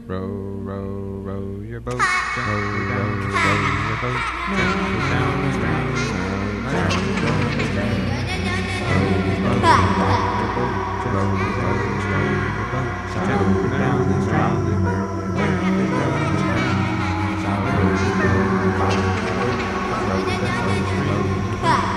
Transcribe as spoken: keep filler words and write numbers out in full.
Row, row, row your boat, row, row, row your boat, gently down the stream, row, row, row your boat, row, row, row your boat, gently down the stream, row, row, row your boat, row, row, row your boat, row, row, row your boat.